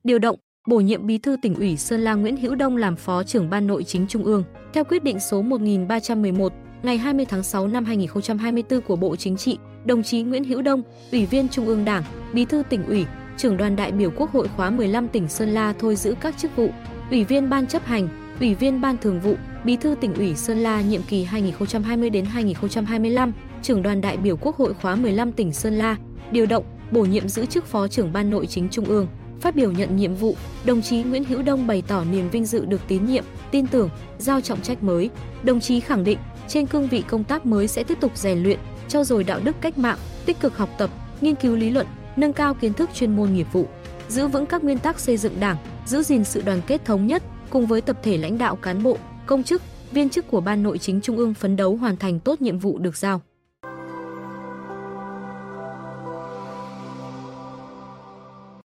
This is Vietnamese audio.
Điều động, bổ nhiệm Bí thư Tỉnh ủy Sơn La Nguyễn Hữu Đông làm Phó trưởng Ban Nội chính Trung ương. Theo quyết định số 1311 ngày 20 tháng 6 năm 2024 của Bộ Chính trị, đồng chí Nguyễn Hữu Đông, Ủy viên Trung ương Đảng, Bí thư Tỉnh ủy, Trưởng đoàn đại biểu Quốc hội khóa 15 tỉnh Sơn La thôi giữ các chức vụ Ủy viên Ban chấp hành, Ủy viên Ban thường vụ, Bí thư Tỉnh ủy Sơn La nhiệm kỳ 2020 đến 2025, Trưởng đoàn đại biểu Quốc hội khóa 15 tỉnh Sơn La, điều động, bổ nhiệm giữ chức Phó trưởng Ban Nội chính Trung ương. Phát biểu nhận nhiệm vụ, đồng chí Nguyễn Hữu Đông bày tỏ niềm vinh dự được tín nhiệm, tin tưởng, giao trọng trách mới. Đồng chí khẳng định, trên cương vị công tác mới sẽ tiếp tục rèn luyện, trau dồi đạo đức cách mạng, tích cực học tập, nghiên cứu lý luận, nâng cao kiến thức chuyên môn nghiệp vụ, giữ vững các nguyên tắc xây dựng Đảng, giữ gìn sự đoàn kết thống nhất, cùng với tập thể lãnh đạo cán bộ, công chức, viên chức của Ban Nội chính Trung ương phấn đấu hoàn thành tốt nhiệm vụ được giao.